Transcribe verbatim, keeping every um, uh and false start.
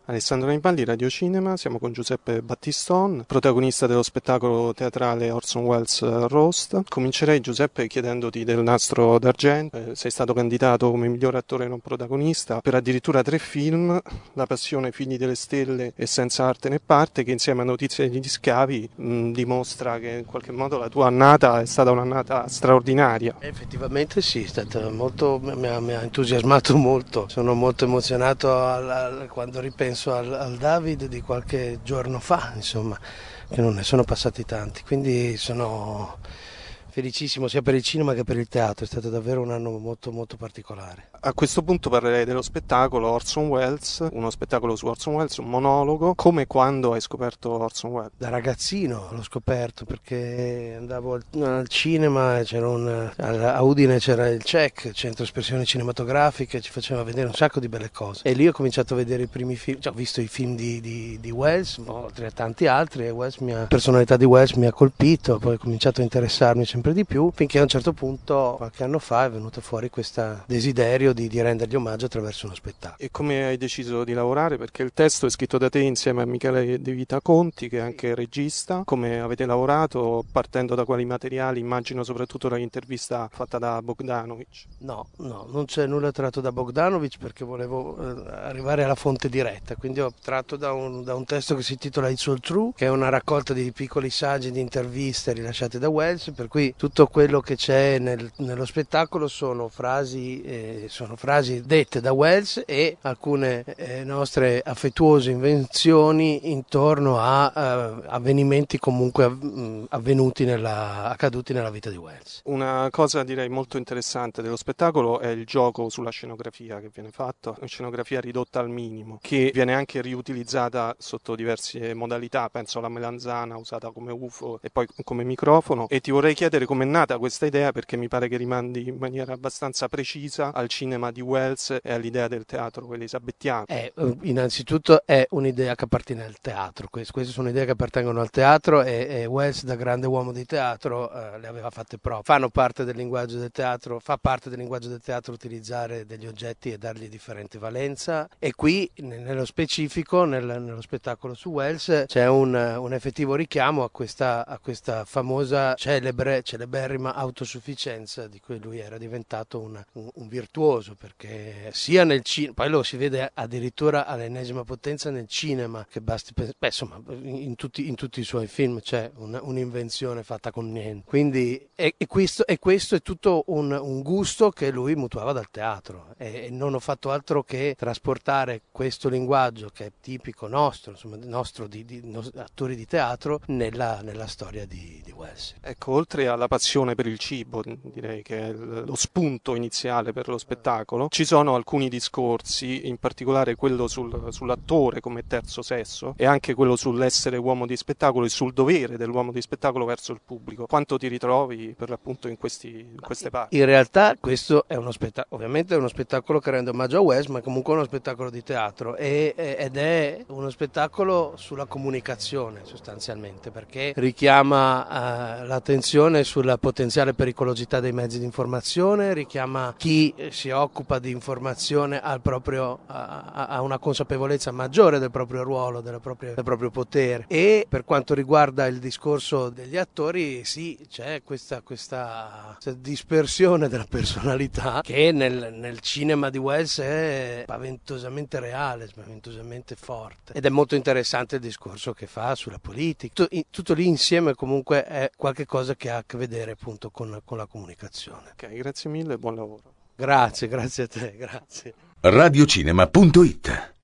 Alessandro Nipaldi, Radio Cinema, siamo con Giuseppe Battiston, protagonista dello spettacolo teatrale Orson Welles Roast. Comincerei, Giuseppe, chiedendoti del Nastro d'Argento. Eh, sei stato candidato come miglior attore non protagonista per addirittura tre film, La Passione, Figli delle Stelle e Senza Arte né Parte, che insieme a Notizie degli Schiavi mh, dimostra che in qualche modo la tua annata è stata un'annata straordinaria. Effettivamente sì, è stata molto, mi ha, mi ha entusiasmato molto, sono molto emozionato al, al, quando ripenso Al, al David di qualche giorno fa, insomma, che non ne sono passati tanti, quindi sono felicissimo sia per il cinema che per il teatro, è stato davvero un anno molto molto particolare. A questo punto parlerei dello spettacolo Orson Welles, uno spettacolo su Orson Welles, un monologo. Come e quando hai scoperto Orson Welles? Da ragazzino l'ho scoperto perché andavo al, al cinema, c'era un, a Udine c'era il C E C, Centro Espressioni Cinematografiche, ci faceva vedere un sacco di belle cose e lì ho cominciato a vedere i primi film, cioè, ho visto i film di, di, di Welles, oltre a tanti altri, e Welles mi ha, la personalità di Welles mi ha colpito, poi ho cominciato a interessarmi sempre di più, finché a un certo punto, qualche anno fa, è venuto fuori questo desiderio Di, di rendergli omaggio attraverso uno spettacolo. E come hai deciso di lavorare? Perché il testo è scritto da te insieme a Michele De Vita Conti, che è anche regista. Come avete lavorato? Partendo da quali materiali? Immagino soprattutto dall'intervista fatta da Bogdanovich. No, no, non c'è nulla tratto da Bogdanovich perché volevo eh, arrivare alla fonte diretta, quindi ho tratto da un, da un testo che si intitola It's All True, che è una raccolta di piccoli saggi di interviste rilasciate da Welles, per cui tutto quello che c'è nel, nello spettacolo sono frasi eh, sono frasi dette da Welles e alcune eh, nostre affettuose invenzioni intorno a eh, avvenimenti comunque av- avvenuti nella, accaduti nella vita di Welles. Una cosa direi molto interessante dello spettacolo è il gioco sulla scenografia che viene fatto, una scenografia ridotta al minimo, che viene anche riutilizzata sotto diverse modalità, penso alla melanzana usata come U F O e poi come microfono, e ti vorrei chiedere com'è nata questa idea, perché mi pare che rimandi in maniera abbastanza precisa al cinema di Welles e all'idea del teatro elisabettiano. È, innanzitutto è un'idea che appartiene al teatro, queste, queste sono idee che appartengono al teatro e, e Welles, da grande uomo di teatro, eh, le aveva fatte proprie. Fanno parte del linguaggio del teatro, fa parte del linguaggio del teatro utilizzare degli oggetti e dargli differente valenza, e qui nello specifico nel, nello spettacolo su Welles c'è un, un effettivo richiamo a questa, a questa famosa celebre, celeberrima autosufficienza di cui lui era diventato un, un, un virtuoso, perché sia nel cinema, poi lo si vede addirittura all'ennesima potenza nel cinema, che basti pensare, beh, insomma, in tutti, in tutti i suoi film c'è un, un'invenzione fatta con niente, quindi e, e, questo, e questo è tutto un, un gusto che lui mutuava dal teatro, e, e non ho fatto altro che trasportare questo linguaggio che è tipico nostro, insomma, nostro di, di nos, attori di teatro, nella, nella storia di, di Welles. Ecco, oltre alla passione per il cibo, direi che è lo spunto iniziale per lo spettacolo, ci sono alcuni discorsi, in particolare quello sul, sull'attore come terzo sesso e anche quello sull'essere uomo di spettacolo e sul dovere dell'uomo di spettacolo verso il pubblico. Quanto ti ritrovi per l'appunto in, questi, in queste parti? In realtà questo è uno spettacolo, ovviamente è uno spettacolo che rende omaggio a Welles, ma è comunque uno spettacolo di teatro e, ed è uno spettacolo sulla comunicazione sostanzialmente, perché richiama uh, l'attenzione sulla potenziale pericolosità dei mezzi di informazione, richiama chi si occupa di informazione al proprio, a, a una consapevolezza maggiore del proprio ruolo, della propria, del proprio potere, e per quanto riguarda il discorso degli attori sì, c'è questa, questa, questa dispersione della personalità che nel, nel cinema di Welles è spaventosamente reale, spaventosamente forte, ed è molto interessante il discorso che fa sulla politica. Tutto, tutto lì insieme comunque è qualche cosa che ha a che vedere appunto con, con la comunicazione. Ok, grazie mille e buon lavoro. Grazie, grazie a te, grazie. radiocinema punto it